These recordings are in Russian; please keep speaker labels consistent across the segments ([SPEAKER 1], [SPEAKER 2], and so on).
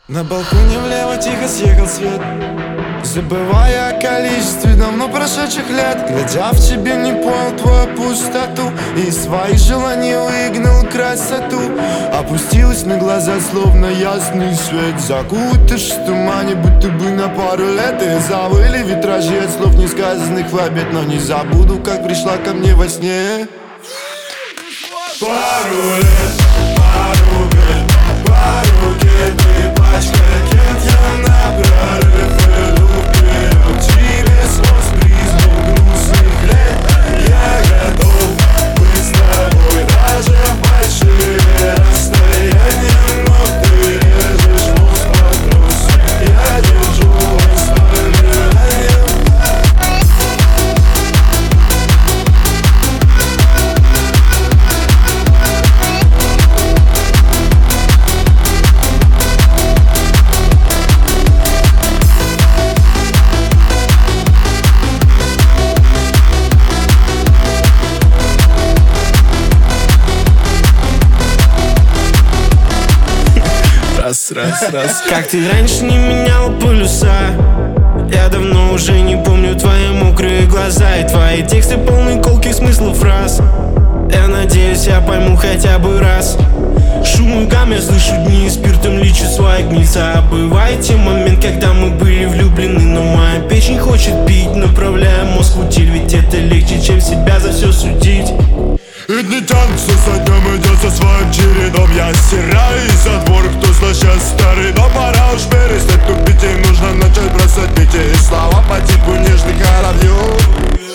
[SPEAKER 1] На балконе влево тихо съехал свет, забывая о количестве давно прошедших лет. Глядя в тебе, не понял твою пустоту и своих желаний выгнал красоту. Опустилась на глаза, словно ясный свет, закутаешь в тумане, будто бы на пару лет. И завыли витражи от слов несказанных в обед, но не забуду, как пришла ко мне во сне. Пару лет, пару лет, пару лет, и пачка кент, я на прорыв иду вперед. Тебе сквозь призму грустных лет я готов быть с тобой даже в большие расстояния, но ты режешь мозг по трусу, я держу воспоминания.
[SPEAKER 2] Раз. Как ты раньше не менял полюса, я давно уже не помню твои мокрые глаза и твои тексты полны колких смыслов фраз. Я надеюсь, я пойму хотя бы раз. Шум и гам я слышу дни, спиртом лечу свои гнильца. Бывает те момент, когда мы были влюблены, но моя печень хочет пить, направляя мозг в утиль. Ведь это легче, чем себя за все судить.
[SPEAKER 1] И дни тянутся со днем, идет со своим чередом. Я стираю из-за двор, кто слышит старый, но пора уж перестать тупить. И нужно начать бросать бить и слова по типу нежных воробьев.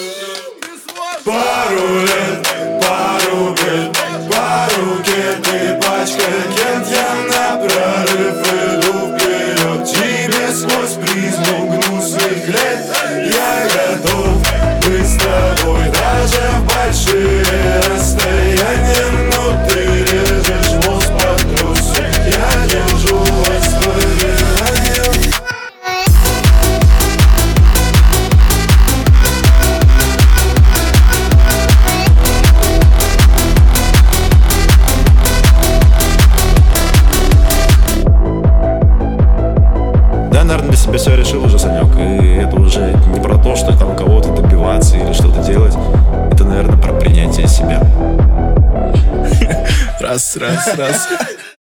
[SPEAKER 1] Пару лет, пару бед, пару кет и пачка кент, я на прорыв иду вперед. Тебе сквозь призму гнусных лет я готов быть с тобой даже в большие расстояния, но ты режешь мозг по трусу, я держу воспоминания.
[SPEAKER 3] Да, наверное, для себя все решил уже, Санек. И это уже не про то, что там кого-то добиваться или что-то делать. Это, наверное, про принятие себя.
[SPEAKER 2] Раз.